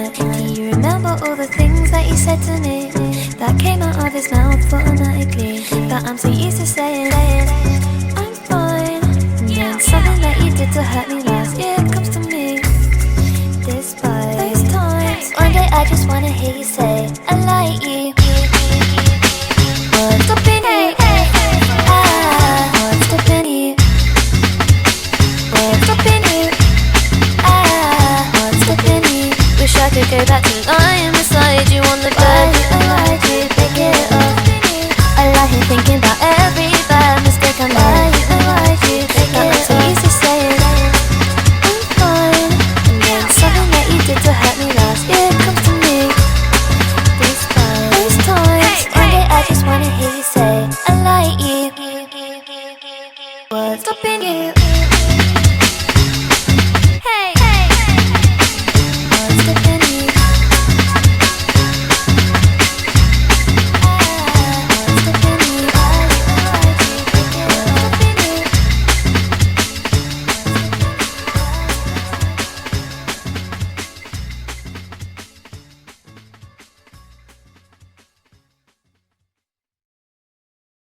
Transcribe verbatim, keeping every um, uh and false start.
night. Do you remember all the things that you said to me? That came out of his mouth automatically. That I'm so used to saying, I'm fine. And then something that you did to hurt me last year comes to me. Despite those times, one day I just wanna hear you say, I like you. What's stopping you? Ah, what's stopping you? What's stopping you? Ah, what's stopping you? Wish I could go back to lying beside you on the bed. I lied to pick it up. I lie here thinking about every bad mistake I made. I lied to pick it up. I'm so used to saying I'm fine. And then something that you did to hurt me last year comes to me. Despite those times, one day I just wanna hear you say I like you. What's stopping you?